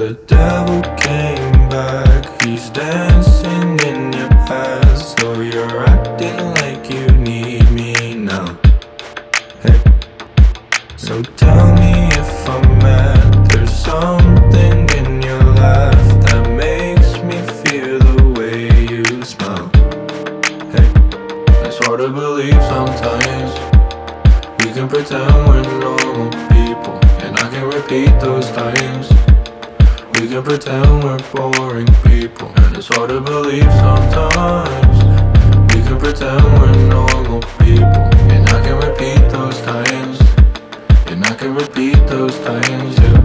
The devil came back, he's dancing in your past. So you're acting like you need me now. Hey, so tell me if I'm mad. There's something in your laugh that makes me feel the way you smile. Hey, it's hard to believe sometimes. We can pretend we're normal people, and I can repeat those times. We can pretend we're boring people, and it's hard to believe sometimes. We can pretend we're normal people, and I can repeat those times. And I can repeat those times, yeah.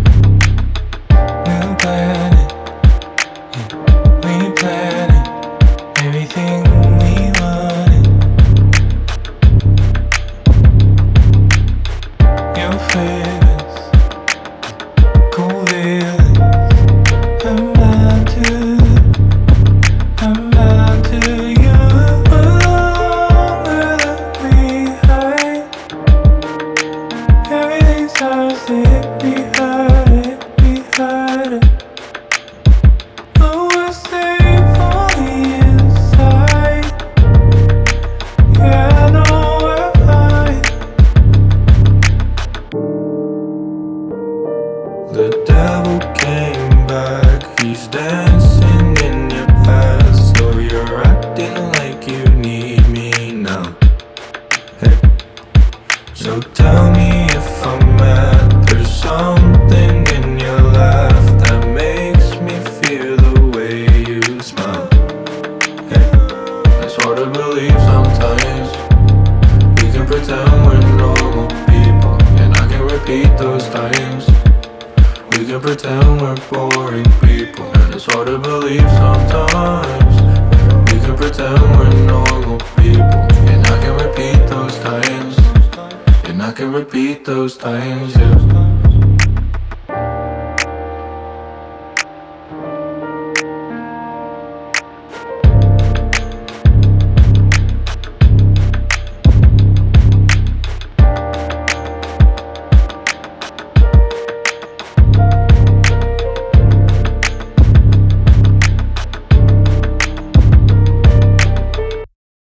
We're planning, yeah. We planning everything we wanted. Your feelings, cool feelings. I'm bound to you. Longer than we hide. Everything starts to hit me hard. Oh, we're safe on the inside. Yeah, I know we're fine. The devil came back, he's dancing in your past. So you're acting like you need me now. Hey, so tell me if I'm mad. There's something in your laugh that makes me feel the way you smile. Hey, it's hard to believe sometimes. We can pretend we're normal people, and I can repeat those times. We can pretend we're boring people, and it's hard to believe sometimes. We can pretend we're normal people, and I can repeat those times. And I can repeat those times, yeah.